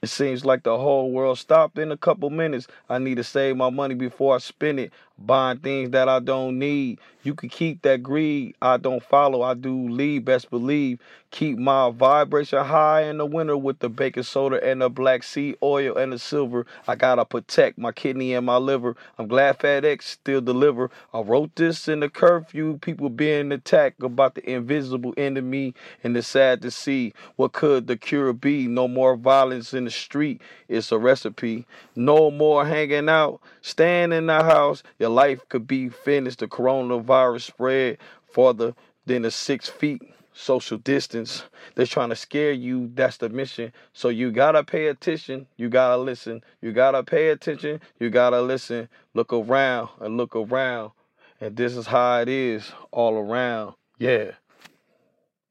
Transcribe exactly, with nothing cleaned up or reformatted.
It seems like the whole world stopped in a couple minutes. I need to save my money before I spend it, buying things that I don't need. You can keep that greed. I don't follow, I do lead, best believe. Keep my vibration high in the winter with the baking soda and the black seed oil and the silver. I gotta protect my kidney and my liver. I'm glad FedEx still deliver. I wrote this in the curfew, people being attacked about the invisible enemy, and it's sad to see. What could the cure be? No more violence in the street. It's a recipe. No more hanging out. Staying in the house. Your life could be finished. The coronavirus spread farther than the six feet. Social distance. They're trying to scare you. That's the mission. So you gotta pay attention. You gotta listen. You gotta pay attention. You gotta listen. Look around and look around. And this is how it is all around. Yeah.